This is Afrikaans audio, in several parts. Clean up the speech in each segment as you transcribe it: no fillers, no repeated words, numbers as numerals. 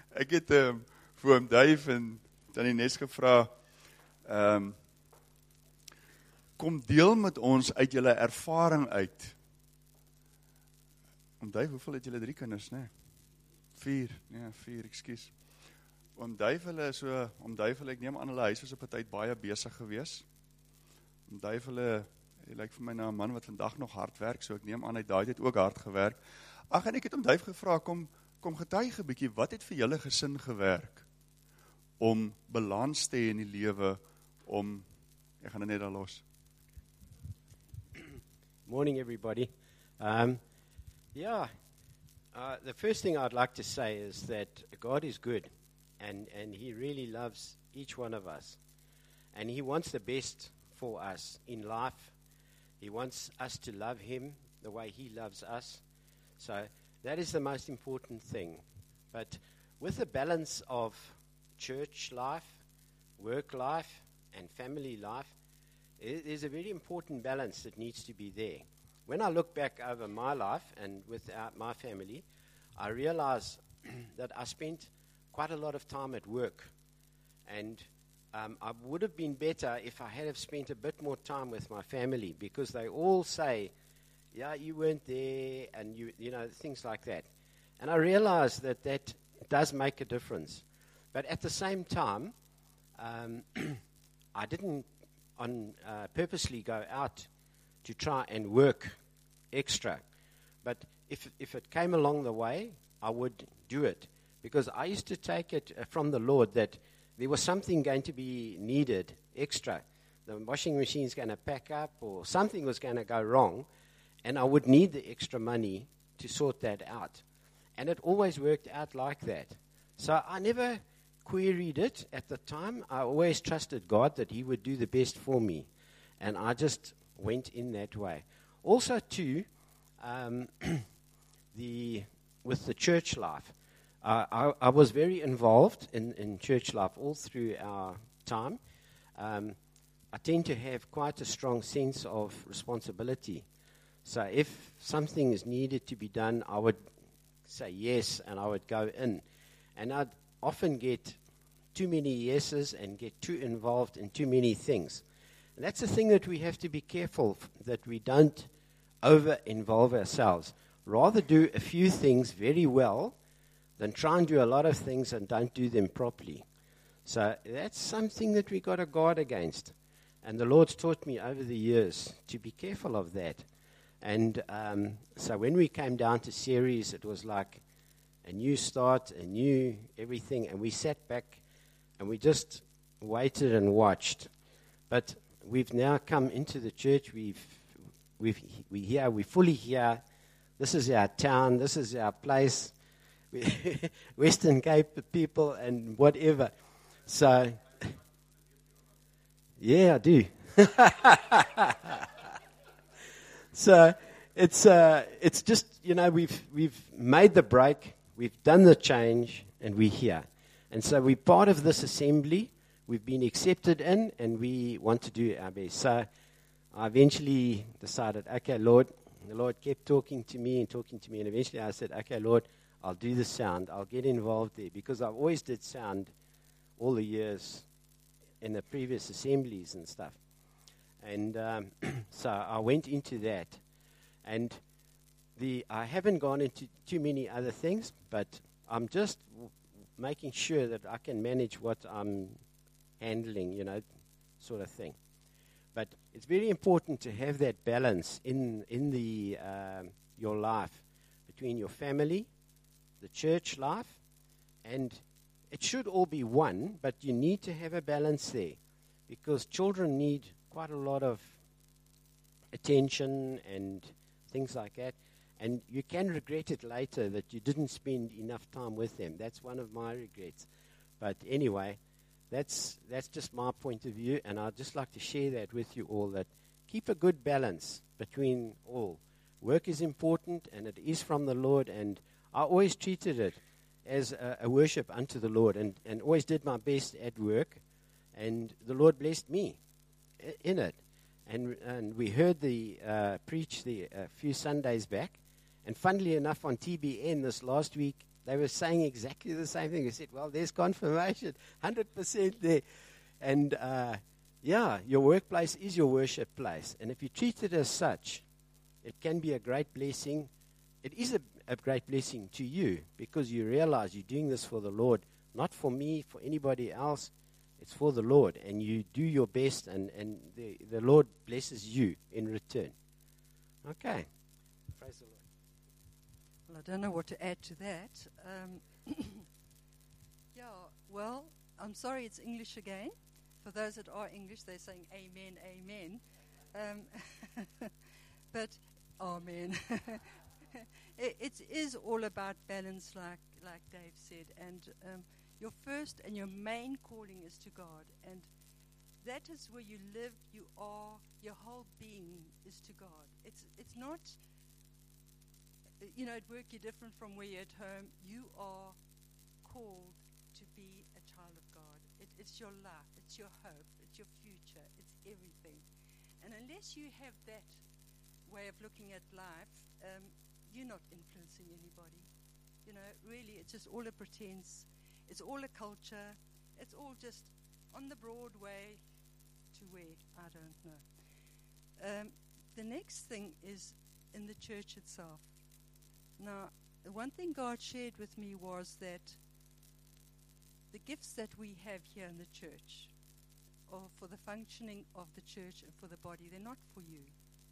Ek het vir oom Dave en Tannie Nes gevra, kom deel met ons uit julle ervaring uit. Oom Dave, hoeveel het julle 3 kinders, nee? 4, nee, 4, ekskuus. Oom Dave, ek neem aan hulle huis was op 'n tyd baie besig gewees. Oom Dave, hy lyk vir my na 'n man wat vandag nog hard werk, so ek neem aan hy daai tyd ook hard gewerk. Ag, en ek het oom Dave gevra, kom getuig 'n bietjie, wat het vir julle gesin gewerk om balans te hê in die lewe, ek gaan dit net daar los. Morning, everybody. The first thing I'd like to say is that God is good, and He really loves each one of us. And He wants the best for us in life. He wants us to love Him the way He loves us. So that is the most important thing. But with the balance of church life, work life, and family life, there's a very important balance that needs to be there. When I look back over my life and with my family, I realize that I spent quite a lot of time at work. And I would have been better if I had have spent a bit more time with my family, because they all say, yeah, you weren't there, and you know, things like that. And I realize that does make a difference. But at the same time, I didn't purposely go out to try and work extra. But if it came along the way, I would do it. Because I used to take it from the Lord that there was something going to be needed extra. The washing machine's going to pack up, or something was going to go wrong, and I would need the extra money to sort that out. And it always worked out like that. So I never queried it at the time. I always trusted God that He would do the best for me. And I just went in that way. Also, too, with the church life, I was very involved in church life all through our time. I tend to have quite a strong sense of responsibility. So if something is needed to be done, I would say yes, and I would go in. And I'd often get too many yeses and get too involved in too many things. And that's the thing that we have to be careful that we don't over-involve ourselves. Rather do a few things very well than try and do a lot of things and don't do them properly. So that's something that we got to guard against. And the Lord's taught me over the years to be careful of that. And so when we came down to series, it was like a new start, a new everything. And we sat back and we just waited and watched. But we've now come into the church. We're fully here. This is our town. This is our place. Western Cape people and whatever. So, yeah, I do. So it's just, you know, we've made the break, we've done the change, and we're here. And so we're part of this assembly. We've been accepted in, and we want to do our best. So I eventually decided, okay, Lord. The Lord kept talking to me, and eventually I said, okay, Lord, I'll do the sound. I'll get involved there, because I always did sound all the years in the previous assemblies and stuff. And so I went into that. And I haven't gone into too many other things, but I'm just making sure that I can manage what I'm handling, you know, sort of thing. But it's very important to have that balance in your life between your family, the church life, and it should all be one, but you need to have a balance there, because children need quite a lot of attention and things like that, and you can regret it later that you didn't spend enough time with them. That's one of my regrets. But anyway, that's just my point of view, and I'd just like to share that with you all, that keep a good balance between all. Work is important, and it is from the Lord, and I always treated it as a worship unto the Lord, and always did my best at work, and the Lord blessed me in it. And we heard the preach a few Sundays back, and funnily enough on TBN this last week, they were saying exactly the same thing. They said, well, there's confirmation, 100% there. And, your workplace is your worship place. And if you treat it as such, it can be a great blessing. It is a great blessing to you because you realize you're doing this for the Lord, not for me, for anybody else. It's for the Lord. And you do your best, and the Lord blesses you in return. Okay. Praise the Lord. Well, I don't know what to add to that. I'm sorry it's English again. For those that are English, they're saying amen, amen. But amen. It is all about balance, like Dave said. And your first and your main calling is to God. And that is where you live, you are, your whole being is to God. It's not, at work you're different from where you're at home. You are called to be a child of God. It's your life, it's your hope, it's your future, it's everything. And unless you have that way of looking at life, you're not influencing anybody. Really, it's just all a pretense. It's all a culture. It's all just on the broad way to where, I don't know. The next thing is in the church itself. Now, the one thing God shared with me was that the gifts that we have here in the church are for the functioning of the church and for the body. They're not for you.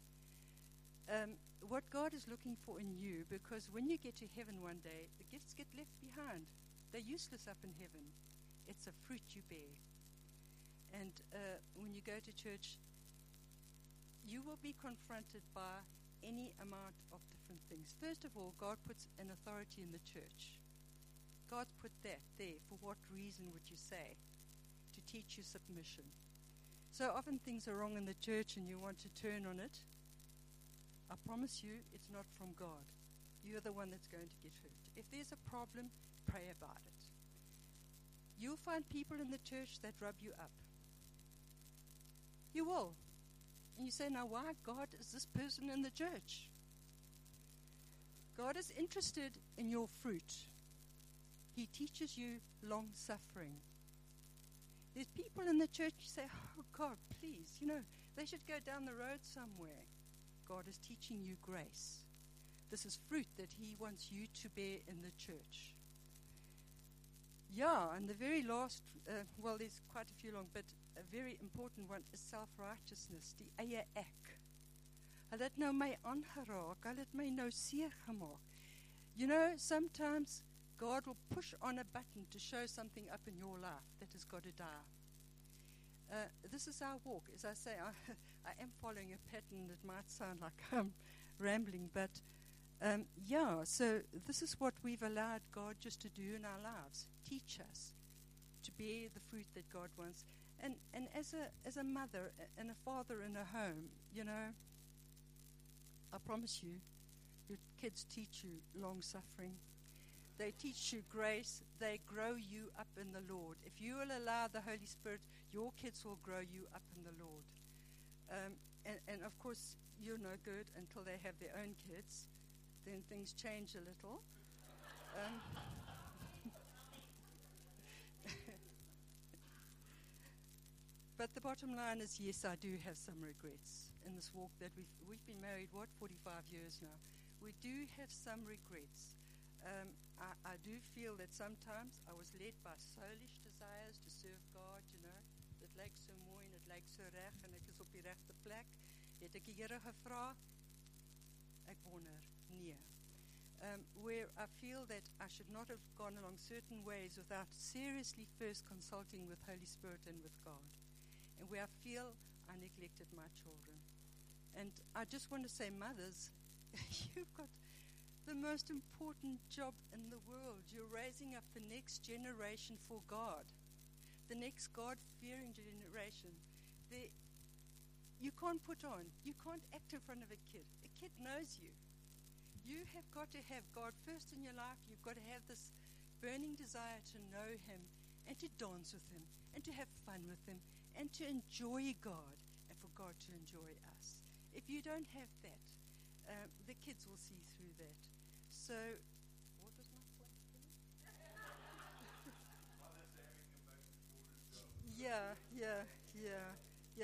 What God is looking for in you, because when you get to heaven one day, the gifts get left behind. They're useless up in heaven. It's a fruit you bear. And when you go to church, you will be confronted by any amount of different things. First of all, God puts an authority in the church. God's put that there. For what reason would you say? To teach you submission. So often things are wrong in the church and you want to turn on it. I promise you, it's not from God. You're the one that's going to get hurt. If there's a problem, pray about it. You'll find people in the church that rub you up. You will. And you say, now why, God, is this person in the church? God is interested in your fruit. He teaches you long-suffering. There's people in the church who say, oh, God, please, they should go down the road somewhere. God is teaching you grace. This is fruit that he wants you to bear in the church. Yeah, and the very last, there's quite a few long, but a very important one is self-righteousness, die eie ek. Hulle het nou my aangeraak, hulle het my nou seer gemaak. Sometimes God will push on a button to show something up in your life that has got to die. This is our walk. As I say, I am following a pattern that might sound like I'm rambling, but so this is what we've allowed God just to do in our lives. Teach us to bear the fruit that God wants. And as a mother and a father in a home, I promise you, your kids teach you long-suffering. They teach you grace. They grow you up in the Lord. If you will allow the Holy Spirit, your kids will grow you up in the Lord. And of course, you're no good until they have their own kids. Then things change a little. But the bottom line is, yes, I do have some regrets in this walk that we've been married, 45 years now. We do have some regrets. I do feel that sometimes I was led by soulish desires to serve God, Dit lyk so mooi en dit lyk so reg en ek is op die regte plek. Het ek die Here gevra? Ek wonder, nee. Where I feel that I should not have gone along certain ways without seriously first consulting with Holy Spirit and with God. And where I feel I neglected my children. And I just want to say, mothers, you've got the most important job in the world. You're raising up the next generation for God. The next God-fearing generation. You can't put on. You can't act in front of a kid. A kid knows you. You have got to have God first in your life. You've got to have this burning desire to know him and to dance with him and to have fun with him and to enjoy God and for God to enjoy us. If you don't have that, the kids will see through that. So, what was my point?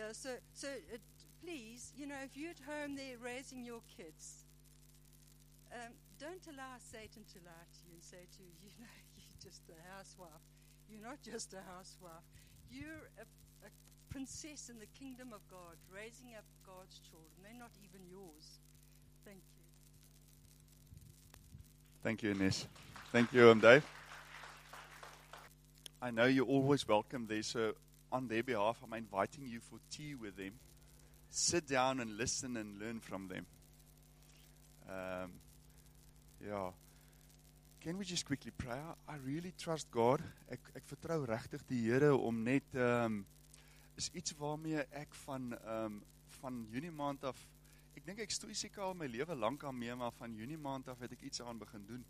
Yeah, so please, if you're at home there raising your kids, don't allow Satan to lie to you and say to you, you're just a housewife. You're not just a housewife. You're a princess in the kingdom of God, raising up God's children. They're not even yours. Thank you. Thank you, Ines. Thank you, Dave. I know you're always welcome there, so on their behalf, I'm inviting you for tea with them. Sit down and listen and learn from them. Can we just quickly pray? I really trust God. Ek vertrou regtig die Here om net is iets waarmee ek van Junie maand af, ek dink ek stoei seker al my lewe lank aan mee, maar van Junie maand af het ek iets aan begin doen.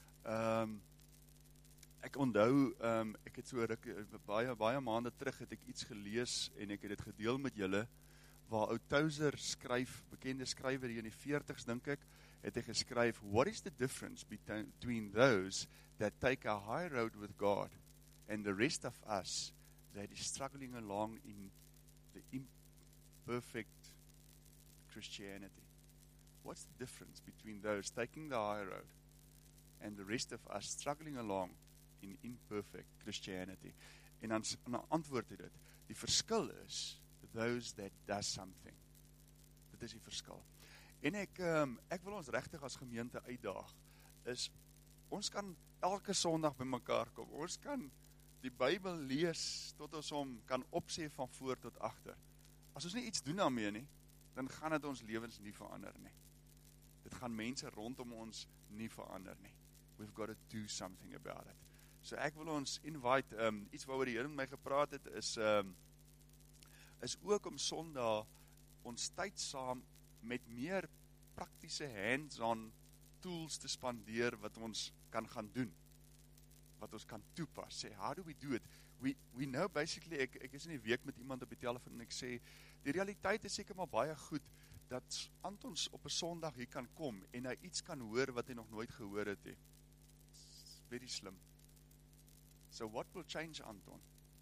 Ek onthou, ek het so baie maande terug het ek iets gelees en ek het dit gedeel met julle, waar ou Tozer skryf, bekende skrywer hier in die 40s dink ek, het hy geskryf, what is the difference between those that take a high road with God and the rest of us that is struggling along in the imperfect Christianity? What's the difference between those taking the high road and the rest of us struggling along in imperfect Christianity? En dan antwoord hy dit, die verskil is those that does something. Dit is die verskil. En ek wil ons regtig as gemeente uitdaag, is, ons kan elke Sondag by mekaar kom, ons kan die Bybel lees, tot ons hom kan opsê van voor tot agter. As ons nie iets doen daarmee nie, dan gaan dit ons lewens nie verander nie. Dit gaan mense rondom ons nie verander nie. We've got to do something about it. So ek wil ons invite, iets waaroor die Here met my gepraat het, is ook om Sondag ons tyd saam met meer praktiese hands-on tools te spandeer wat ons kan gaan doen, wat ons kan toepas. Say, how do we do it? We know basically, ek is in die week met iemand op die telefoon en ek sê, die realiteit is seker maar baie goed, dat Antons op 'n Sondag hier kan kom en hy iets kan hoor wat hy nog nooit gehoor het. It's very slim. So what will change Anton?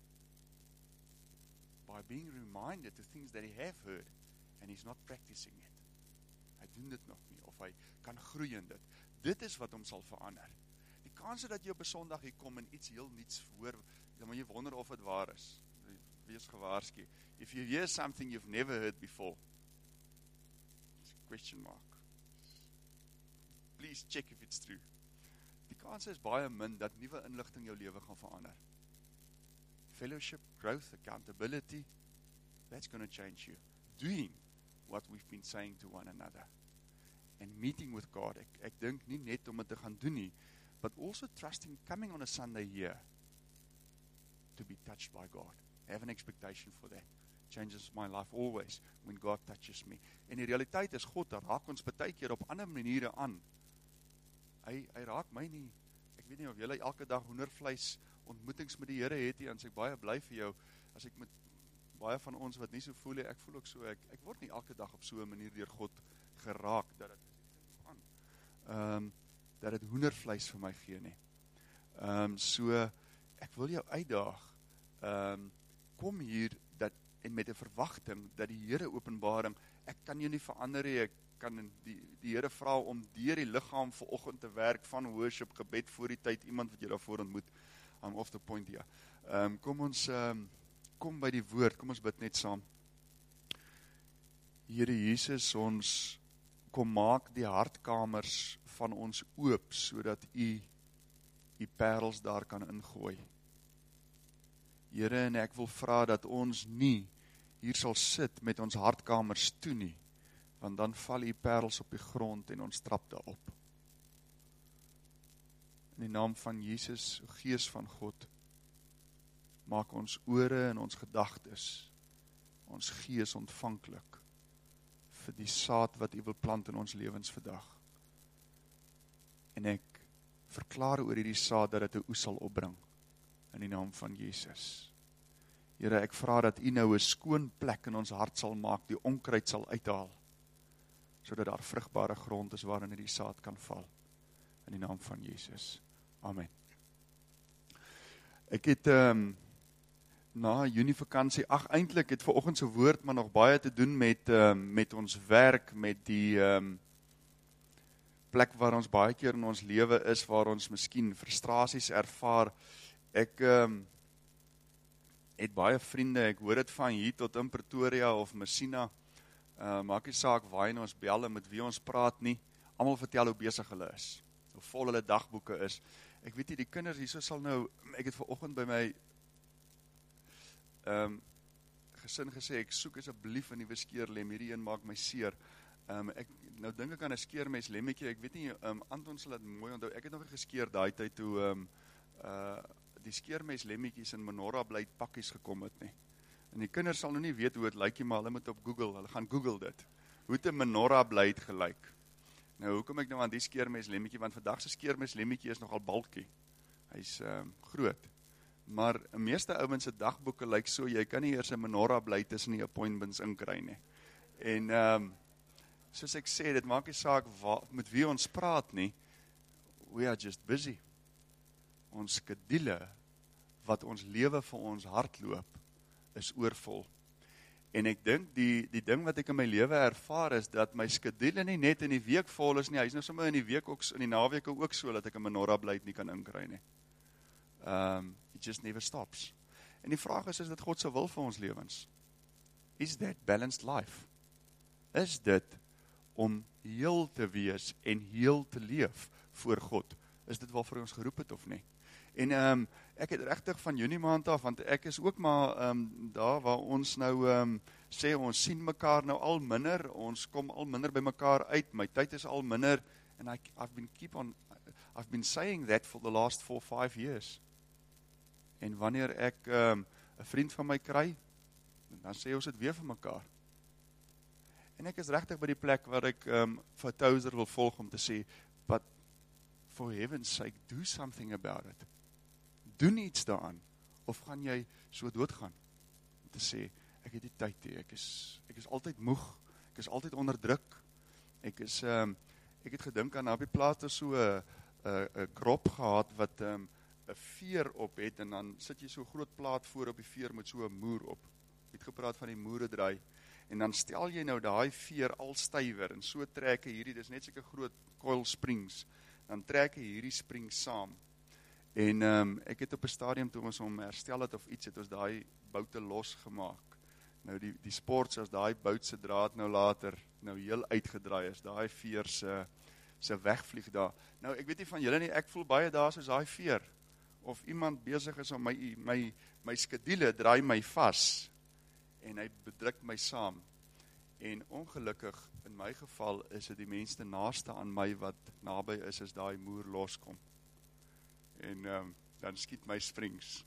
By being reminded of things that he have heard and he's not practicing it. Hy doen dit nog nie, of hy kan groei in dit. Dit is wat hom sal verander. Die kans dat jy op 'n Sondag hier kom en iets heel niets hoor, dan moet jy wonder of dit waar is. Wees gewaarsku. If you hear something you've never heard before, question mark. Please check if it's true. Die kans is baie min dat nuwe inligting jou lewe gaan verander. Fellowship, growth, accountability, that's going to change you. Doing what we've been saying to one another. And meeting with God. Ek dink nie net om dit te gaan doen nie, but also trusting, coming on a Sunday here, to be touched by God. Have an expectation for that. Changes my life always, when God touches me. En die realiteit is, God raak ons baie keer op ander maniere aan. Hy raak my nie, ek weet nie of julle elke dag hoendervleis ontmoetings met die Here het nie, en ek baie bly vir jou, as ek met baie van ons wat nie so voel, ek voel ook so, ek word nie elke dag op so 'n manier deur God geraak, dat dit hoendervleis vir my gee nie. So, ek wil jou uitdaag, kom hier, en met 'n verwagting, dat die Here openbaring, ek kan jou nie verander nie, ek kan die Here vra om deur die liggaam vanoggend te werk, van worship, gebed voor die tyd, iemand wat jy daarvoor ontmoet, I'm off the point hier. Kom ons, kom by die woord, kom ons bid net saam. Here Jesus, ons kom maak die hartkamers van ons oop, sodat u parels daar kan ingooi. Here, en ek wil vra dat ons nie hier sal sit met ons hartkamers toe nie, want dan val u parels op die grond en ons trap daarop. In die naam van Jesus, Gees van God, maak ons ore en ons gedagtes, ons gees ontvanklik vir die saad wat u wil plant in ons lewens vandag. En ek verklaar oor hierdie saad dat dit 'n oes sal opbring, in die naam van Jesus. Here, ek vra dat u nou 'n skoon plek in ons hart sal maak, die onkruid sal uithaal, sodat daar vrugbare grond is waarin die saad kan val, in die naam van Jesus. Amen. Ek het na Junie vakansie, eintlik het vanoggend se woord maar nog baie te doen met ons werk, met die plek waar ons baie keer in ons lewe is, waar ons miskien frustrasies ervaar. Ek het baie vriende, ek hoor dit van hier tot in Pretoria of Messina, maak nie saak waar ons bel en met wie ons praat nie, almal vertel hoe besig hulle is, hoe vol hulle dagboeke is. Ek weet nie, die kinders hierso sal nou, ek het vanoggend by my gesin gesê, ek soek asseblief 'n nuwe skeerlem, hierdie een maak my seer. Ek nou dink ek aan 'n skeermes lemmetjie, ek weet nie, Anton sal dit mooi onthou, ek het nog nie geskeer daai tyd toe die skeermes lemmetjies in menorah blyd pakkies gekom het nie. En die kinders sal nou nie weet hoe dit lyk nie, maar hulle moet op Google, hulle gaan Google dit. Hoe het 'n menorah blyd gelyk? Nou, hoekom ek nou aan die skeermes lemmetjie, want vandag se skeermes lemmetjie is nogal balkie. Hy's groot. Maar meeste ouens se dagboeke lyk so, jy kan nie eers 'n menorah blyd tussen die appointments inkry nie. En soos ek sê, dit maak nie saak met wie ons praat nie, we are just busy. Ons skedule, wat ons lewe vir ons hardloop, is oorvol. En ek dink, die ding wat ek in my lewe ervaar is, dat my skedule nie net in die week vol is nie, hy is nou sommer in die week ook, in die naweke ook so, dat ek 'n menorah blyd nie kan inkry nie. It just never stops. En die vraag is dit God se wil vir ons lewens? Is that balanced life? Is dit om heel te wees en heel te leef voor God? Is dit waarvoor ons geroep het of nie? En ek het regtig van Junie maand af, want ek is ook maar daar waar ons nou sê, ons sien mekaar nou al minder, ons kom al minder by mekaar uit, my tyd is al minder, and I've been saying that for the last 4-5 years. En wanneer ek 'n vriend van my kry, dan sê ons dit weer vir mekaar. En ek is regtig by die plek waar ek vir Tozer wil volg om te sê, but for heaven's sake, do something about it. Doen iets daaraan, of gaan jy so doodgaan? Om te sê, ek het die tyd nie, ek is altyd moeg, ek is altyd onder druk, ek het gedink aan, op die plaas het so 'n krop gehad, wat 'n veer op het, en dan sit jy so groot plaat voor op die veer, met so 'n moer op. Ek het gepraat van die moeredraai, en dan stel jy nou daai veer al stywer, en so trek hy hierdie, dis net soos 'n groot coil springs, dan trek hy hierdie springs saam. En ek het op 'n stadium, toe ons hom herstel het of iets, het ons daai boute losgemaak. Nou die sports, as daai bout se draad nou later, nou heel uitgedraai is, daai veer se wegvlieg daar. Nou, ek weet nie van julle nie, ek voel baie daar soos daai veer, of iemand besig is om my skedule draai my vas, en hy bedruk my saam. En ongelukkig, in my geval, is dit die mense naaste aan my, wat naby is, as daai moer loskom. En dan skiet my springs.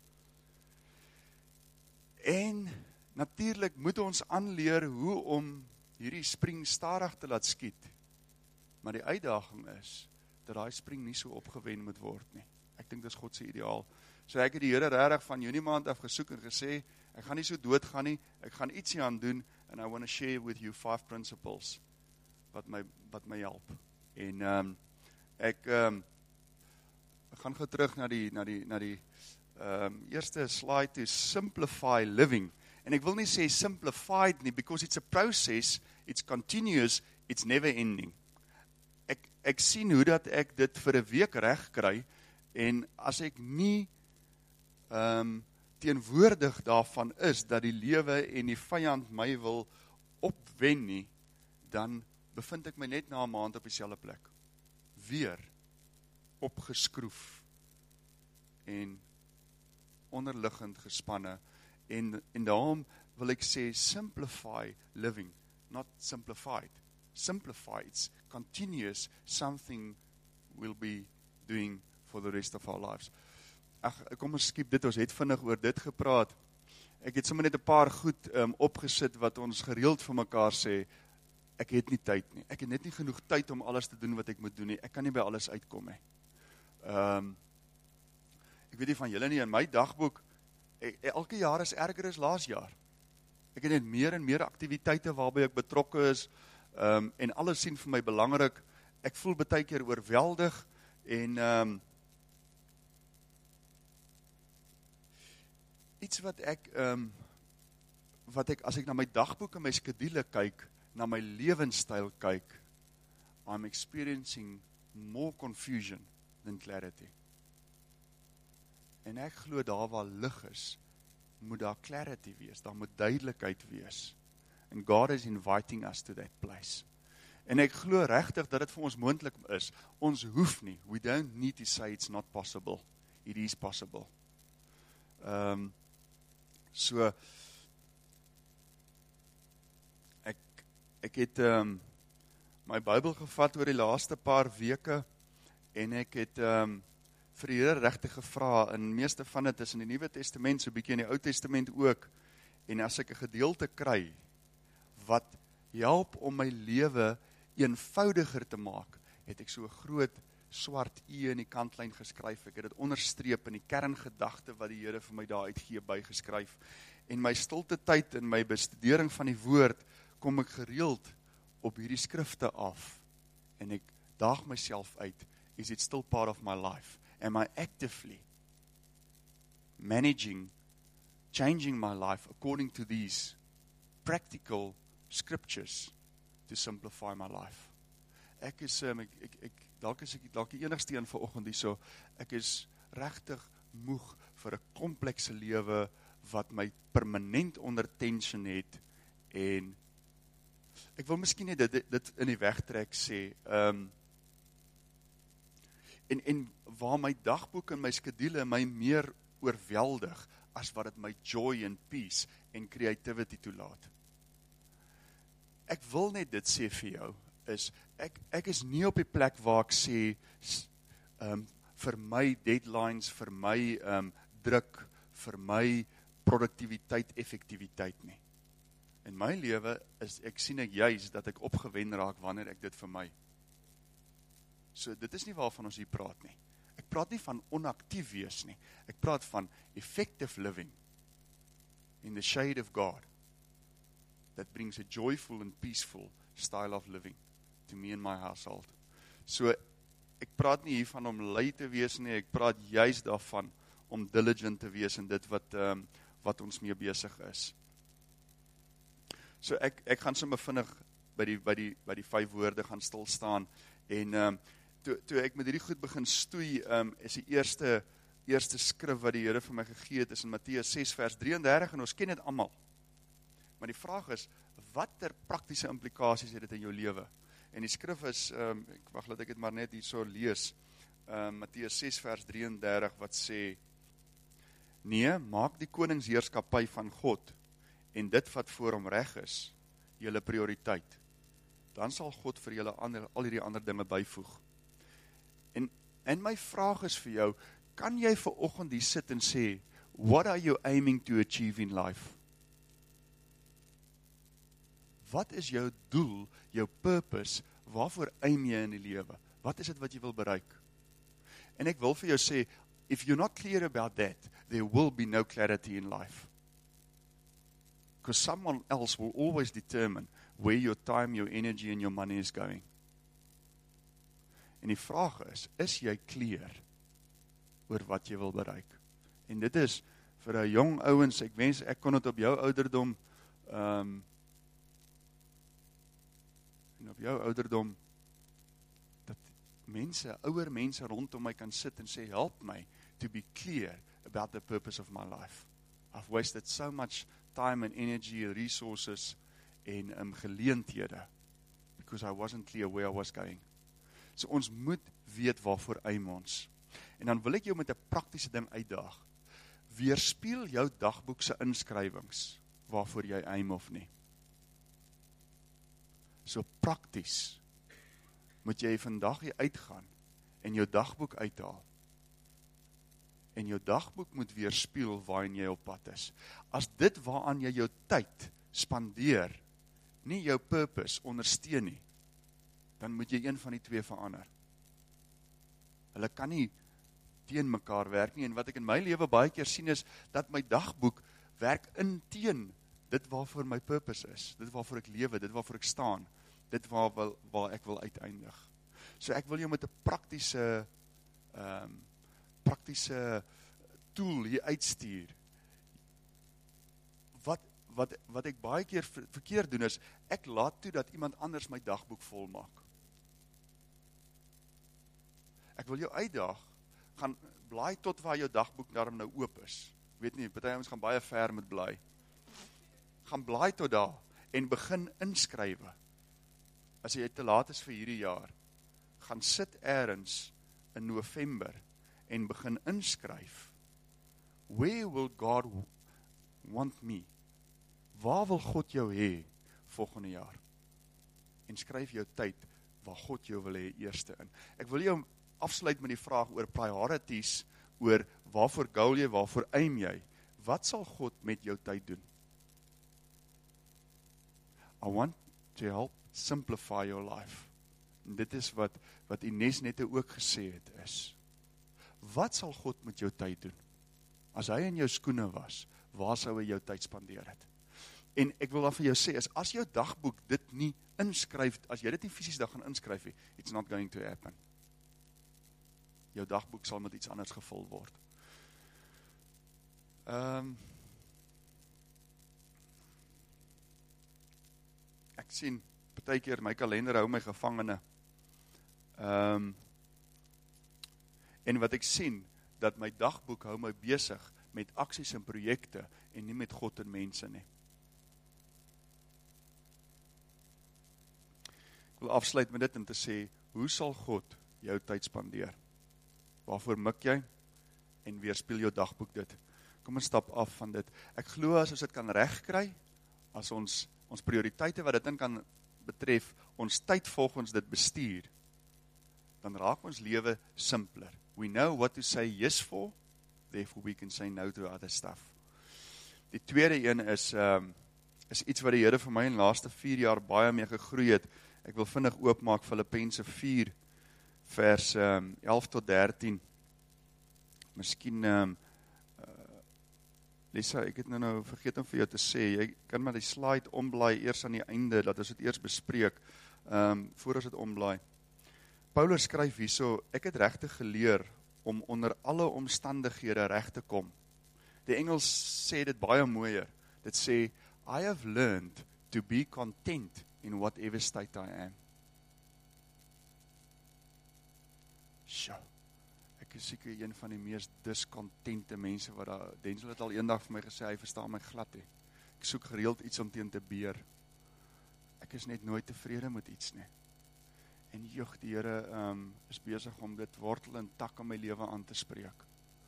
En natuurlik moet ons aanleer hoe om hierdie spring stadig te laat skiet. Maar die uitdaging is, dat daai spring nie so opgewen moet word nie. Ek dink dis God se ideaal. So ek het die Here regtig van Junie maand af gesoek en gesê, ek gaan nie so dood gaan nie, ek gaan ietsie aan doen, and I want to share with you 5 principles, wat my help. En ek gaan gou terug na die eerste slide, to simplify living. En ek wil nie sê simplified nie, because it's a process, it's continuous, it's never ending. Ek sien hoe dat ek dit vir 'n week reg kry, en as ek nie teenwoordig daarvan is, dat die lewe en die vyand my wil opwen nie, dan bevind ek my net na 'n maand op dieselfde plek. Weer opgeskroef en onderliggend gespanne, en daarom wil ek sê, simplify living, not simplified. Simplify, it's continuous, something we'll be doing for the rest of our lives. Kom ons skiep dit, ons het vinnig oor dit gepraat. Ek het sommer net 'n paar goed opgesit, wat ons gereeld vir mekaar sê, ek het nie tyd nie, ek het net nie genoeg tyd om alles te doen wat ek moet doen nie, ek kan nie by alles uitkom nie. Ek weet nie van julle nie, in my dagboek, elke jaar is erger as laas jaar. Ek het net meer en meer aktiwiteite waarby ek betrokke is, en alles sien vir my belangrik. Ek voel baie keer oorweldig, en iets wat ek, as ek na my dagboek en my skedule kyk, na my lewenstyl kyk, I'm experiencing more confusion than clarity. En ek glo daar waar lig is, moet daar clarity wees, daar moet duidelikheid wees. And God is inviting us to that place. En ek glo regtig dat dit vir ons moontlik is. Ons hoef nie, we don't need to say it's not possible. It is possible. So, ek het my Bybel gevat oor die laaste paar weke, en ek het vir die Here regtig gevra, en meeste van dit is in die Nuwe Testament, so bietjie in die Ou Testament ook, en as ek 'n gedeelte kry, wat help om my lewe eenvoudiger te maak, het ek so 'n groot swart E in die kantlyn geskryf, ek het dit onderstreep in die kerngedagte wat die Here vir my daar uitgee bygeskryf, en my stilte tyd en my bestudering van die woord, kom ek gereeld op hierdie skrifte af, en ek daag myself uit, is it still part of my life? Am I actively managing, changing my life according to these practical scriptures to simplify my life? Ek is, dalk die enigste een vanoggend hierso, ek is regtig moeg vir 'n komplekse lewe wat my permanent onder tension het, en ek wil miskien net dit in die wegtrek sê, en waar my dagboek en my skedule my meer oorweldig, as wat het my joy and peace en creativity toelaat. Ek wil net dit sê vir jou, is, ek is nie op die plek waar ek sê, vir my deadlines, vir my druk, vir my produktiwiteit, effektiwiteit nie. In my lewe sien ek juis dat ek opgewen raak wanneer ek dit vir my. So dit is nie waarvan ons hier praat nie. Ek praat nie van onaktief wees nie. Ek praat van effective living in the shade of God that brings a joyful and peaceful style of living to me and my household. So ek praat nie hiervan om lui te wees nie, ek praat juis daarvan om diligent te wees in dit wat ons mee besig is. So ek gaan sommer vinnig by die 5 woorde gaan stil staan, en toe ek met hierdie goed begin stoei, is die eerste skrif wat die Here vir my gegee het, is in Matteus 6 vers 33, en ons ken dit almal. Maar die vraag is, watter praktiese implikasies het dit in jou lewe? En die skrif is, laat ek dit maar net hier so lees, Matteus 6 vers 33, wat sê, nee, maak die koningsheerskappy van God, en dit wat voor hom reg is, julle prioriteit. Dan sal God vir julle al hierdie ander dinge byvoeg. En my vraag is vir jou, kan jy vanoggend hier sit en sê, what are you aiming to achieve in life? Wat is jou doel, jou purpose, waarvoor aim jy in die lewe? Wat is dit wat jy wil bereik? En ek wil vir jou sê, if you're not clear about that, there will be no clarity in life. Because someone else will always determine where your time, your energy and your money is going. En die vraag is jy clear oor wat jy wil bereik? En dit is vir 'n jong ouens, ek wens ek kon dit op jou ouderdom, en op jou ouderdom, dat ouer mense rondom my kan sit en sê, help my to be clear about the purpose of my life. I've wasted so much time and energy, resources, en geleenthede, because I wasn't clear where I was going. So ons moet weet waarvoor aim ons. En dan wil ek jou met 'n praktiese ding uitdaag. Weerspieël jou dagboek se inskrywings waarvoor jy aim of nie. So prakties moet jy vandag hier uitgaan en jou dagboek uithaal. En jou dagboek moet weerspieël waarin jy op pad is. As dit waaraan jy jou tyd spandeer nie jou purpose ondersteun nie, dan moet jy een van die twee verander. Hulle kan nie teen mekaar werk nie, en wat ek in my lewe baie keer sien is, dat my dagboek werk in teen dit waarvoor my purpose is, dit waarvoor ek lewe, dit waarvoor ek staan, dit waar ek wil uiteindig. So ek wil jou met 'n praktiese tool hier uitstuur. wat ek baie keer verkeerd doen is, ek laat toe dat iemand anders my dagboek volmaak. Ek wil jou uitdaag, gaan blaai tot waar jou dagboek daarom nou oop is. Weet nie, party ons gaan baie ver met blaai. Gaan blaai tot daar, en begin inskrywe. As jy te laat is vir hierdie jaar, gaan sit ergens in November, en begin inskryf. Where will God want me? Waar wil God jou hê volgende jaar? En skryf jou tyd waar God jou wil hê eerste in. Ek wil jou afsluit met die vraag oor priorities, oor waarvoor goal jy, waarvoor aim jy. Wat sal God met jou tyd doen? I want to help simplify your life. En dit is wat Ines net ook gesê het is. Wat sal God met jou tyd doen? As hy in jou skoene was, waar sou hy jou tyd spandeer het? En ek wil dan vir jou sê, as jou dagboek dit nie inskryf, as jy dit nie fisies daar gaan inskryf, it's not going to happen. Jou dagboek sal met iets anders gevul word. Ek sien, partykeer my kalender hou my gevangene. En wat ek sien, dat my dagboek hou my besig met aksies en projekte, en nie met God en mense nie. Ek wil afsluit met dit om te sê, hoe sal God jou tyd spandeer? Waarvoor mik jy? En weerspieël jou dagboek dit. Kom ons stap af van dit. Ek glo as ons dit kan regkry, as ons prioriteite wat dit in kan betref, ons tyd volgens dit bestuur, dan raak ons lewe simpler. We know what to say yes for, therefore we can say no to other stuff. Die tweede een is iets wat die Here vir my in die laaste 4 jaar baie mee gegroei het. Ek wil vinnig oopmaak Filippense 4, vers 11 tot 13. Miskien, Lisa, ek het nou vergeet om vir jou te sê, jy kan maar die slide omblaai eers aan die einde, dat ons dit eers bespreek, voor ons dit omblaai. Paulus skryf hierso, ek het regtig geleer om onder alle omstandighede reg te kom. Die Engels sê dit baie mooier. Dit sê, I have learned to be content in whatever state I am. Sjoe, ek is seker een van die meest discontente mense wat daar, Denzel het al eendag vir my gesê, hy verstaan my glad he. Ek soek gereeld iets om teen te beer. Ek is net nooit tevrede met iets nie. En joh, die Here is besig om dit wortel en tak in my lewe aan te spreek.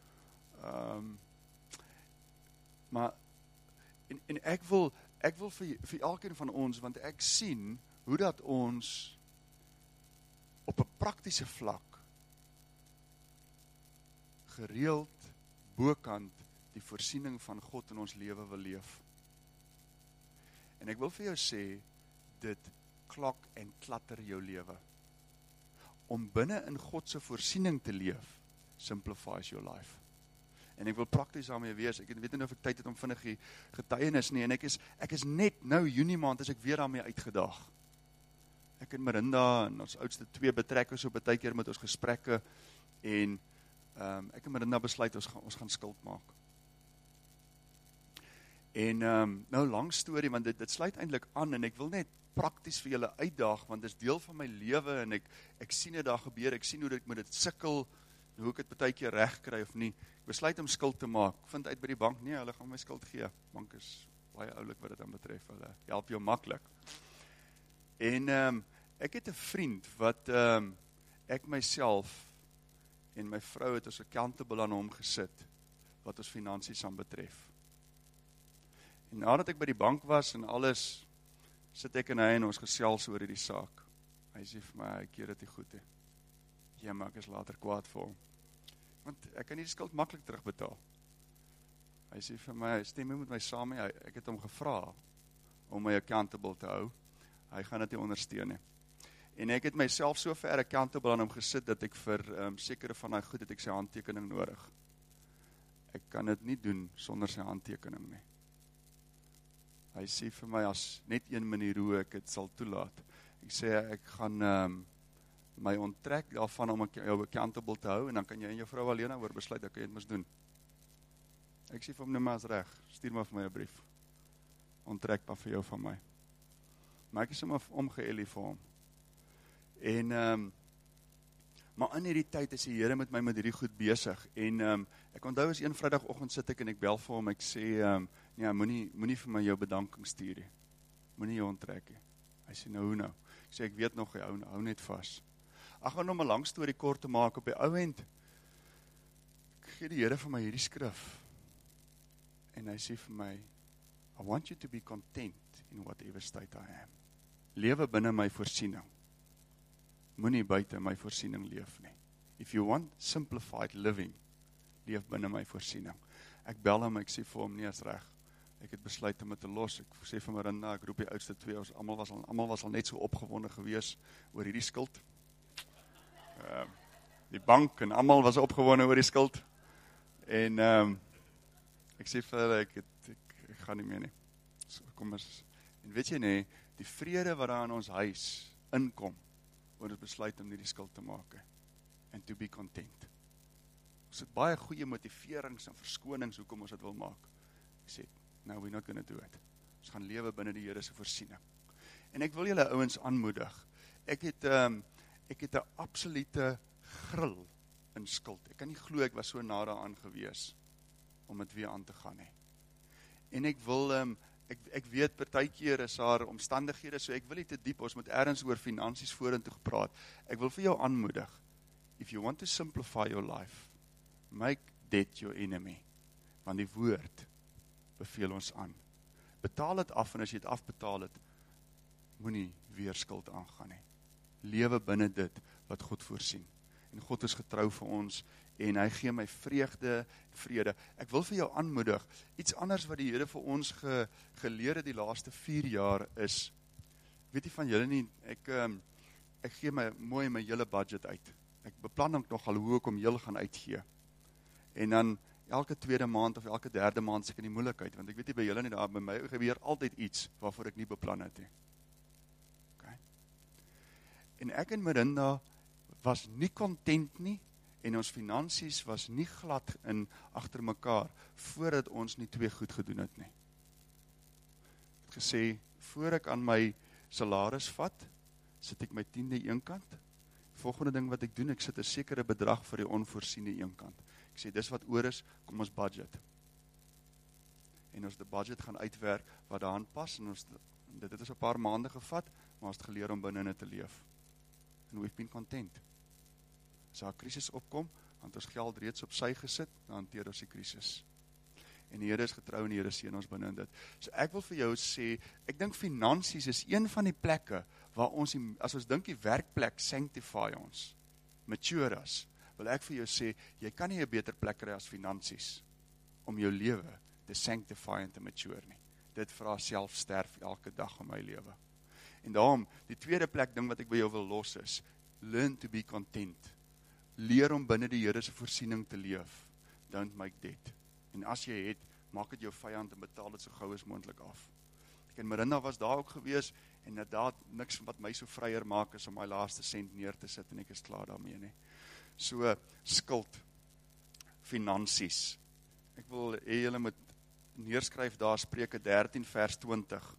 Maar, en ek wil vir elkeen van ons, want ek sien, hoe dat ons op 'n praktiese vlak gereeld bokant die voorsiening van God in ons lewe wil leef. En ek wil vir jou sê, dit klok en klatter jou lewe. Om binne in God se voorsiening te leef, simplifies your life. En ek wil prakties daarmee wees, ek weet nie of ek tyd het om vinnig die getuienis nie, en ek is net nou Junie maand, as ek weer daarmee uitgedaag. Ek en Marinda, en ons oudste 2 betrek ons op baie keer met ons gesprekke, en ek en Marinda besluit, ons gaan skuld maak. En nou lang storie, want dit sluit eintlik aan, en ek wil net prakties vir julle uitdaag, want dit is deel van my lewe, en ek sien dit daar gebeur, ek sien hoe ek met dit sukkel, hoe ek dit baie keer reg kry of nie. Ek besluit om skuld te maak, vind uit by die bank, nee, hulle gaan my skuld gee. Bank is baie oulik wat dit aan betref, hulle help jou maklik. En ek het 'n vriend wat ek myself en my vrou het ons accountable aan hom gesit, wat ons finansies aan betref. En nadat ek by die bank was en alles, sit ek en hy en ons gesels oor die saak. Hy sê vir my, ek keer dit nie goed he. Ja, maar ek is later kwaad vir hom. Want ek kan nie die skuld maklik terugbetaal. Hy sê vir my, stem met my saam, ek het hom gevra om my accountable te hou. Hy gaan dit nie ondersteun nie. En ek het myself so ver accountable aan hom gesit, dat ek vir sekere van die goed, het ek sy handtekening nodig. Ek kan dit nie doen sonder sy handtekening nie. Hy sê vir my, as net een manier hoe ek het sal toelaat. Ek sê, ek gaan my onttrek daarvan om jou accountable te hou, en dan kan jy en jou vrou alleen oor besluit, dat jy het moes doen. Ek sê vir hom, nee maar is reg, stuur maar vir my 'n brief. ontrekbaar vir jou van my. Maar ek is sommer omgeëlie vir hom. En, maar in hierdie tyd is die Here met my met hierdie goed besig. En ek onthou as een Vrydagoggend sit ek en ek bel vir hom, ek sê, ja, moenie vir my jou bedanking stuur nie. Moenie jou onttrek nie. Hy sê, nou, hoe nou? Ek sê, ek weet nog, hou net vas. Ag, gaan om 'n lang storie kort te maak, op die ou end, ek gee die Here vir my hierdie skrif. En hy sê vir my, I want you to be content in whatever state I am. Lewe binne my voorsiening. Moenie buite my voorsiening leef nie. If you want simplified living, leef binne my voorsiening. Ek bel hom, ek sê vir hom, nee, is reg. Ek het besluit om dit te los. Ek sê vir Marinda, ek roep die oudste twee, ons almal was al net so opgewonde gewees oor hierdie skuld. Die bank en almal was opgewonde oor die skuld. En ek sê vir hulle, ek gaan nie meer nie. So, en weet jy nie, die vrede wat daar in ons huis inkom, word ons besluit om nie die skuld te maak. And to be content. Ons het baie goeie motiverings en verskonings hoekom ons dit wil maak. Ek sê, no, we're not going to do it. Ons gaan lewe binne die Here se voorsiening. En ek wil julle ouens aanmoedig. Ek het 'n absolute gril in skuld. Ek kan nie glo ek was so na daaraan gewees om dit weer aan te gaan nie. En ek wil ek weet partykeer is daar omstandighede, so ek wil nie te diep, ons moet ergens oor finansies vorentoe gepraat. Ek wil vir jou aanmoedig. If you want to simplify your life, make debt your enemy. Want die woord beveel ons aan. Betaal dit af en as jy dit afbetaal het, moenie weer skuld aangaan nie. Lewe binne dit wat God voorsien. En God is getrou vir ons en hy gee my vreugde, vrede. Ek wil vir jou aanmoedig, iets anders wat die Here vir ons geleer het die laaste 4 jaar is, weet jy van julle nie, ek gee my mooi my hele budget uit. Ek beplan ook nogal hoe ek om heel gaan uitgee. En dan elke 2de maand of elke 3de maand is ek in die moeilikheid, want ek weet nie by julle nie, daar by my gebeur altyd iets waarvoor ek nie beplan het nie. Okay. En ek en Marinda was nie content nie, en ons finansies was nie glad in agter mekaar, voordat ons nie 2 goed gedoen het nie. Ek het gesê, voor ek aan my salaris vat, sit ek my 10de eenkant. Volgende ding wat ek doen, ek sit 'n sekere bedrag vir die onvoorsiene eenkant. Ek sê, dis wat oor is, kom ons budget. En ons die budget gaan uitwerk wat daarin pas, en dit het ons 'n paar maande gevat, maar ons het geleer om binne te leef. And we've been content. As daar 'n krisis opkom, want ons geld reeds op sy gesit, dan hanteer ons die krisis. En die Here is getrou en die Here seën ons binne in dit. So ek wil vir jou sê, ek dink finansies is een van die plekke waar ons, as ons dink die werkplek sanctify ons, mature us, wil ek vir jou sê, jy kan nie 'n beter plek kry as finansies, om jou lewe te sanctify en te mature nie. Dit vra selfsterf elke dag in my lewe. En daarom, die tweede plek ding wat ek by jou wil los is, learn to be content. Leer om binne die Here se voorsiening te leef. Don't make debt. En as jy het, maak dit jou vyand en betaal dit so gou as moontlik af. Ek en Marinda was daar ook gewees, en inderdaad, niks wat my so vryer maak is om my laaste sent neer te sit, en ek is klaar daarmee nie. So, skuld, finansies. Ek wil hê julle moet neerskryf daar, Spreuke 13 vers 20.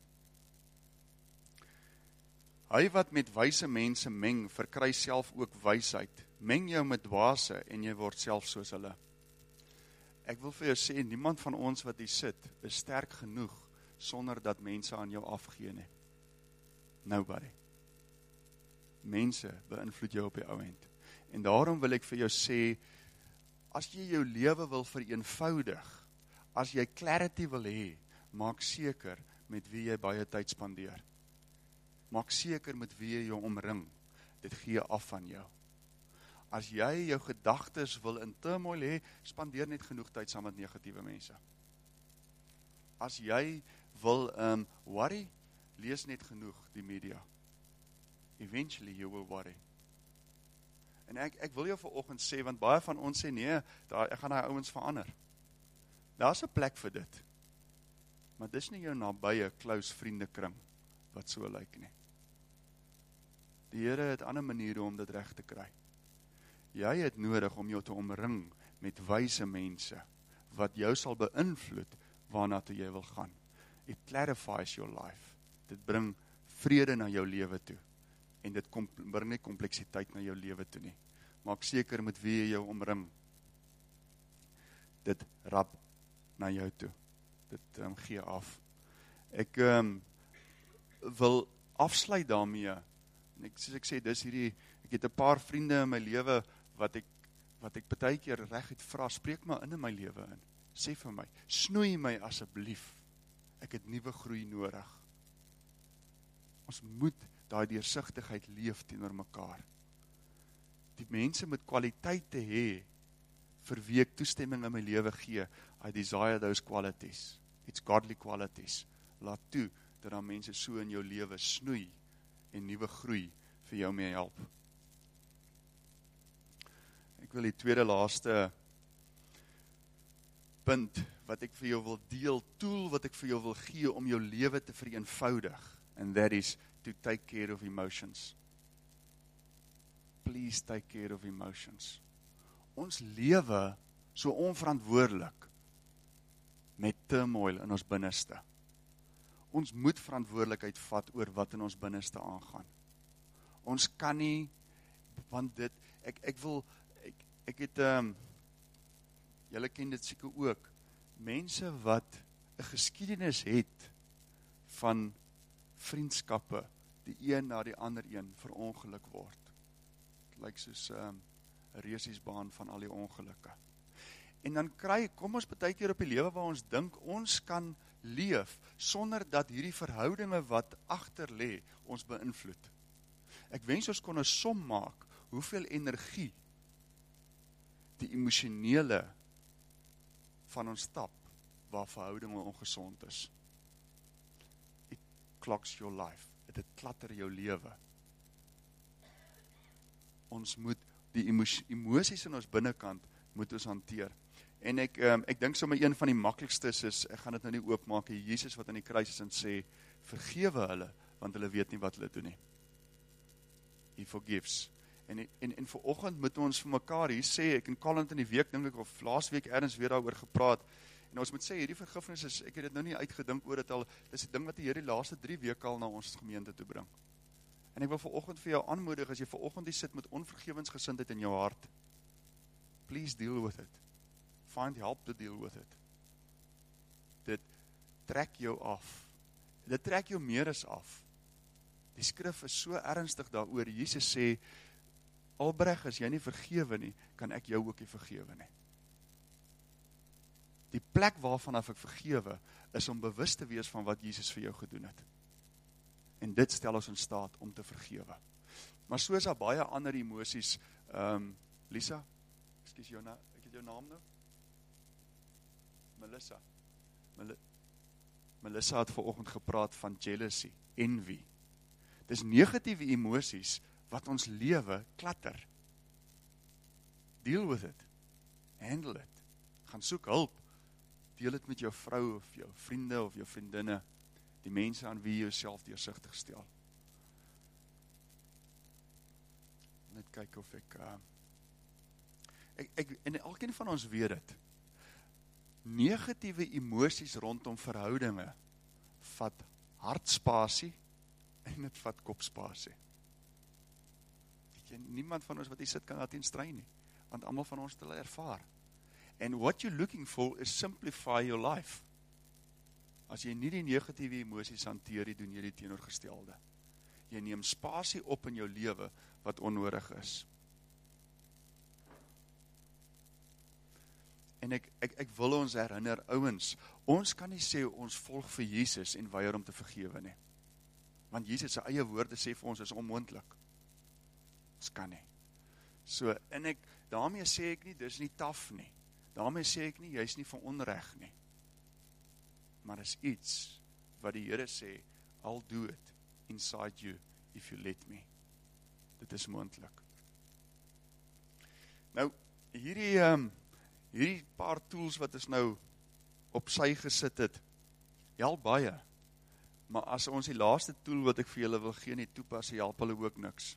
Hy wat met wyse mense meng, verkry self ook wysheid. Meng jou met dwaase en jy word self soos hulle. Ek wil vir jou sê, niemand van ons wat hier sit, is sterk genoeg, sonder dat mense aan jou afgee nie. Nobody. Mense beïnvloed jou op die ou end. En daarom wil ek vir jou sê, as jy jou lewe wil vereenvoudig, as jy clarity wil hê, maak seker met wie jy baie tyd spandeer. Maak seker met wie jy jou omring. Dit gee af van jou. As jy jou gedagtes wil in turmoil hê, spandeer net genoeg tyd saam met negatiewe mense. As jy wil worry, lees net genoeg die media. Eventually you will worry. En ek wil jou vanoggend sê, want baie van ons sê, nee, ek gaan daai ouens verander. Daar's 'n plek vir dit. Maar dis nie jou nabye, close vriendekring, wat so lyk nie. Die Here het ander maniere om dit reg te kry. Jy het nodig om jou te omring met wyse mense, wat jou sal beïnvloed waarna toe jy wil gaan. It clarifies your life. Dit bring vrede na jou lewe toe. En dit bring nie kompleksiteit na jou lewe toe nie. Maak seker met wie jy jou omring. Dit rap na jou toe. Dit gee af. Ek wil afsluit daarmee. En soos ek sê, ek het 'n paar vriende in my lewe wat ek baie keer reguit vra, spreek maar in my lewe in. Sê vir my, snoei my asseblief. Ek het nuwe groei nodig. Ons moet daai deursigtigheid leef teenoor mekaar. Die mense met kwaliteite hê, vir wie ek toestemming in my lewe gee, I desire those qualities. It's godly qualities. Laat toe, dat dan mense so in jou lewe snoei, en nuwe groei vir jou mee help. Ek wil die tweede laaste punt, wat ek vir jou wil deel, tool wat ek vir jou wil gee, om jou lewe te vereenvoudig, and that is, to take care of emotions. Please take care of emotions. Ons lewe so onverantwoordelik met turmoil in ons binneste. Ons moet verantwoordelikheid vat oor wat in ons binneste aangaan. Ons kan nie, want dit, ek het, julle ken dit seker ook, mense wat 'n geskiedenis het van vriendskappe, die een na die ander een verongeluk word. Het lyk soos 'n resiesbaan van al die ongelukke. En dan kom ons baie keer op die lewe waar ons dink, ons kan leef, sonder dat hierdie verhoudinge wat agter lê, ons beïnvloed. Ek wens ons kon 'n som maak, hoeveel energie, die emosionele van ons stap, waar verhoudinge ongesond is. It clogs your life, dit klatter jou lewe. Ons moet die emosies in ons binnekant moet ons hanteer. En ek dink sommer een van die maklikstes is, ek gaan dit nou nie oopmaak, Jesus wat aan die kruis is en sê, vergewe hulle, want hulle weet nie wat hulle doen nie. He forgives. En vanoggend moet ons vir mekaar, hier sê, ek en Colin in die week, dink ek, of laas week ergens weer daaroor gepraat, en ons moet sê, hierdie vergifnis is, ek het dit nou nie uitgedink oor dit al, dis die ding wat die Here die laaste 3 weke al na ons gemeente toe bring. En ek wil vanoggend vir jou aanmoedig, as jy vanoggend hier sit met onvergewensgesindheid in jou hart, please deal with it. Find help to deal with it. Dit trek jou af. Dit trek jou meer as af. Die skrif is so ernstig daaroor. Jesus sê, Albrecht, as jy nie vergewe nie, kan ek jou ook nie vergewe nie. Die plek waarvan af ek vergewe, is om bewus te wees van wat Jesus vir jou gedoen het. En dit stel ons in staat om te vergewe. Maar so is daar baie ander emosies. Lisa, ekskuus jou ek het jou naam nou? Melissa het vanoggend gepraat van jealousy, envy. Dis negatiewe emosies wat ons lewe klatter. Deal with it. Handle it. Gaan soek hulp. Deel dit met jou vrou of jou vriende of jou vriendinne, die mense aan wie jy jouself deursigtig stel. Net kyk of en elkeen van ons weet dit. Negatiewe emosies rondom verhoudinge vat hartspasie en dit vat kopspasie. Niemand van ons wat hier sit kan daarteen stry nie, want almal van ons het hulle ervaar. And what you're looking for is simplify your life. As jy nie die negatiewe emosies hanteer, doen jy die teenoorgestelde. Jy neem spasie op in jou lewe wat onnodig is. En ek wil ons herinner, ouens, ons kan nie sê ons volg vir Jesus en weier om te vergewe nie. Want Jesus se eie woorde sê vir ons is onmoontlik. Ons kan nie. So, en daarmee sê ek nie, dis nie taf nie. Daarmee sê ek nie, jy is nie van onreg nie. Maar is iets wat die Here sê, I'll do it inside you if you let me. Dit is moontlik. Nou, hierdie paar tools wat ons nou op sy gesit het, help baie. Maar as ons die laaste tool wat ek vir julle wil gee nie toepas, help hulle ook niks.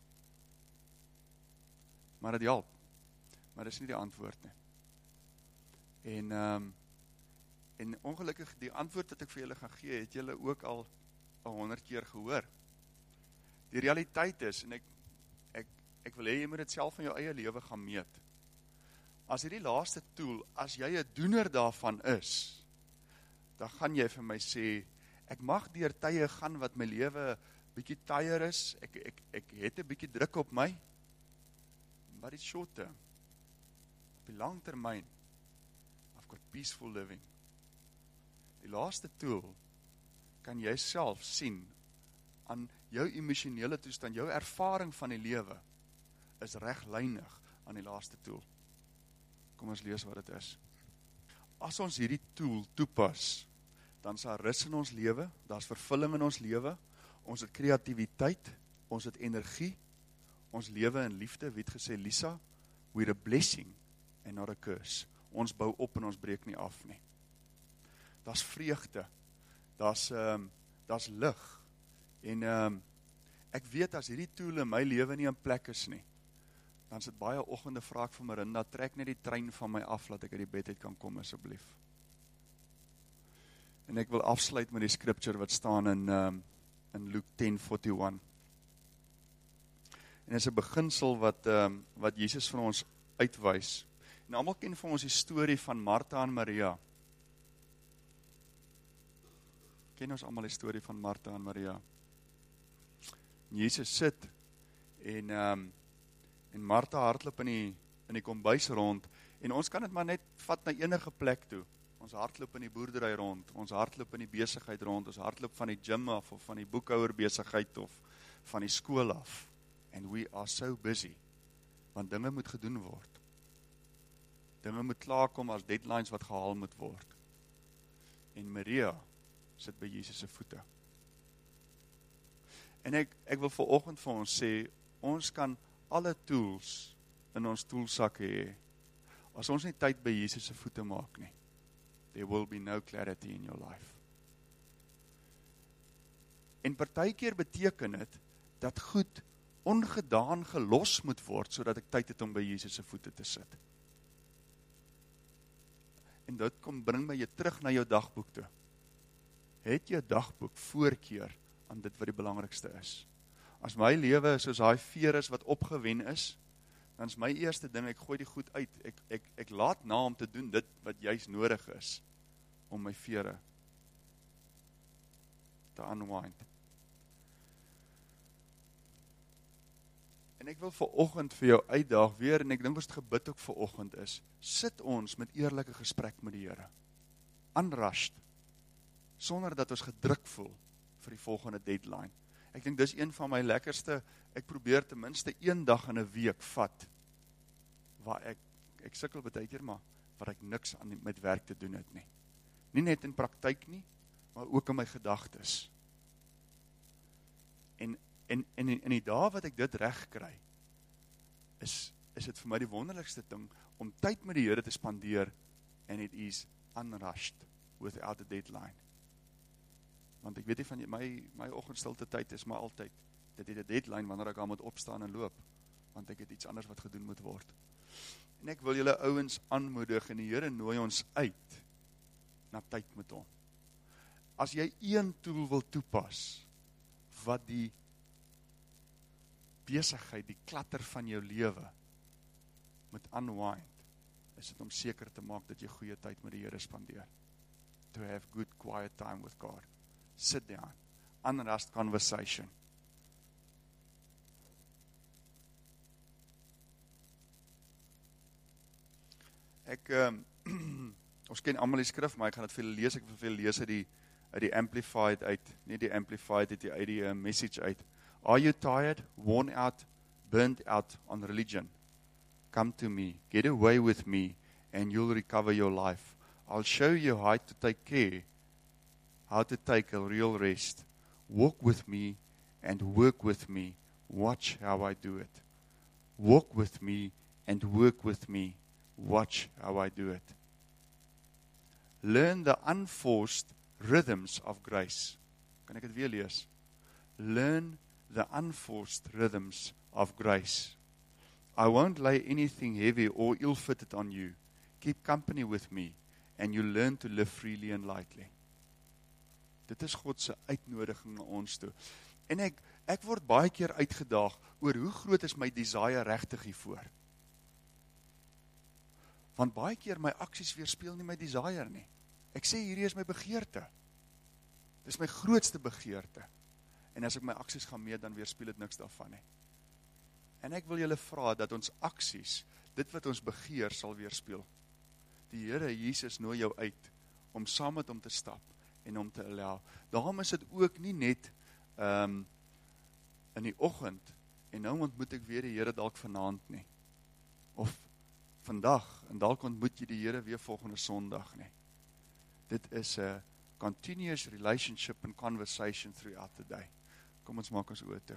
Maar dit help. Maar dit is nie die antwoord nie. En ongelukkig die antwoord wat ek vir julle gaan gee, het julle ook al 100 keer gehoor. Die realiteit is, en ek wil hê jy moet dit self in jou eie lewe gaan meet. As hierdie laaste tool, as jy 'n doener daarvan is, dan gaan jy vir my sê, ek mag deur tye gaan wat my lewe bietjie taaier is, ek het 'n bietjie druk op my, but it's short term. Op die lang termyn, I've got peaceful living. Die laaste tool, kan jy self sien, aan jou emosionele toestand, jou ervaring van die lewe, is reglynig aan die laaste tool. Kom ons lees wat dit is. As ons hierdie tool toepas, dan is daar rus in ons lewe, daar is vervulling in ons lewe, ons het kreatiwiteit, ons het energie, ons lewe in liefde, wie het gesê, Lisa, we're a blessing and not a curse. Ons bou op en ons breek nie af nie. Daar's vreugde, daar's lig, en ek weet as hierdie tool in my lewe nie in plek is nie, dan is dit baie oggende vra ek vir Marinda, trek net die trein van my af, laat ek uit die bed uit kan kom asseblief. En ek wil afsluit met die scripture wat staan in Luke 10:41. En dit is 'n beginsel wat Jesus vir ons uitwys. En almal ken vir ons die storie van Martha en Maria. Ken ons almal die storie van Martha en Maria? Jesus sit en Martha hardloop in die kombuis rond, en ons kan dit maar net vat na enige plek toe. Ons hardloop in die boerdery rond, ons hardloop in die besigheid rond, ons hardloop van die gym af, of van die boekhouer besigheid, of van die skool af. And we are so busy, want dinge moet gedoen word. Dinge moet klaarkom as deadlines wat gehaal moet word. En Maria sit by Jesus se voete. En ek wil vanoggend vir ons sê, ons kan alle tools in ons toolsakke hê. As ons nie tyd by Jesus se voete maak nie, there will be no clarity in your life. En partykeer beteken dit, dat goed ongedaan gelos moet word, sodat ek tyd het om by Jesus se voete te sit. En dit bring my jy terug na jou dagboek toe. Het jou dagboek voorkeur aan dit wat die belangrikste is. As my lewe soos daai veer is wat opgewen is, dan is my eerste ding, ek gooi die goed uit. Ek laat na om te doen dit wat juist nodig is, om my vere te unwind. En ek wil vanoggend vir jou uitdaag weer, en ek dink ons het gebid ook vanoggend is, sit ons met eerlike gesprek met die Here. Unrushed, sonder dat ons gedruk voel vir die volgende deadline. Ek dink dis een van my lekkerste, ek probeer ten minste een dag in 'n week vat, waar ek sukkel baie keer, maar waar ek niks aan met werk te doen het nie. Nie net in praktyk nie, maar ook in my gedagtes. En in die dae wat ek dit reg kry, is dit vir my die wonderlikste ding, om tyd met die Here te spandeer, and it is unrushed, without a deadline. Want ek weet nie van my oggendstilte tyd is maar altyd, dit het 'n deadline wanneer ek al moet opstaan en loop, want ek het iets anders wat gedoen moet word. En ek wil julle ouens aanmoedig, en die Here nooi ons uit, na tyd met hom. As jy een tool wil toepas, wat die besigheid, die klatter van jou lewe, moet unwind, is dit om seker te maak dat jy goeie tyd met die Here spandeer. To have good quiet time with God. Sit down, unrushed conversation. Ons ken almal die skrif, maar ek gaan dit vir julle lees, ek wil vir julle lees uit die Amplified uit, nie die Amplified uit die Message uit. Are you tired, worn out, burnt out on religion? Come to me, get away with me, and you'll recover your life. I'll show you how to take care, how to take a real rest. Walk with me and work with me. Watch how I do it. Walk with me and work with me. Watch how I do it. Learn the unforced rhythms of grace. Kan ek dit weer lees? Learn the unforced rhythms of grace. I won't lay anything heavy or ill-fitted on you. Keep company with me, and you learn to live freely and lightly. Dit is God se uitnodiging na ons toe. En ek word baie keer uitgedaag oor hoe groot is my desire regtig hiervoor. Want baie keer my aksies weerspieël nie my desire nie. Ek sê hierdie is my begeerte. Dis my grootste begeerte. En as ek my aksies gaan meet, dan weerspieël dit niks daarvan nie. En ek wil julle vra dat ons aksies, dit wat ons begeer, sal weerspieël. Die Here Jesus nooi jou uit om saam met hom te stap en hom te allow. Daarom is dit ook nie net in die oggend en nou ontmoet ek weer die Here dalk vanaand nie. Of vandag en dalk ontmoet jy die Here weer volgende Sondag nie. Dit is 'n continuous relationship and conversation throughout the day. Kom ons maak ons oë toe.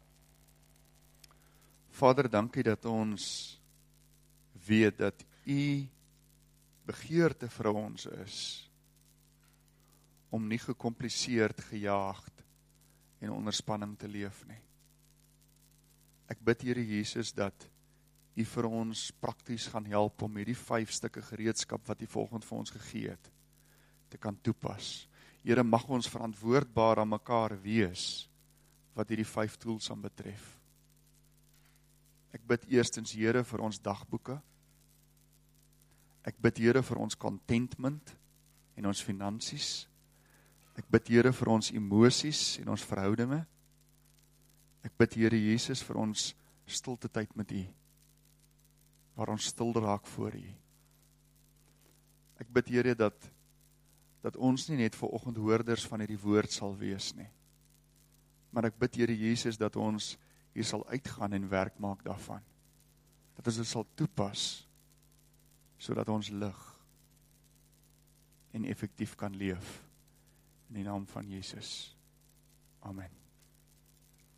Vader, dankie dat ons weet dat U begeerte vir ons is om nie gekompliseerd, gejaagd en onder spanning te leef nie. Ek bid, Here Jesus, dat U vir ons prakties gaan help om hierdie 5 stukke gereedskap wat U vanoggend vir ons gegee het, te kan toepas. Here, mag ons verantwoordbaar aan mekaar wees wat hierdie 5 tools aan betref. Ek bid eerstens, Here, vir ons dagboeke. Ek bid, Here, vir ons contentment en ons finansies. Ek bid, Here, vir ons emosies en ons verhoudinge. Ek bid, Here Jesus, vir ons stilte tyd met U, waar ons stil raak voor U. Ek bid, Here, dat ons nie net vanoggend hoorders van hierdie woord sal wees nie, maar ek bid, Here Jesus, dat ons hier sal uitgaan en werk maak daarvan. Dat ons dit sal toepas, sodat ons lig en effektief kan leef. In die naam van Jesus. Amen.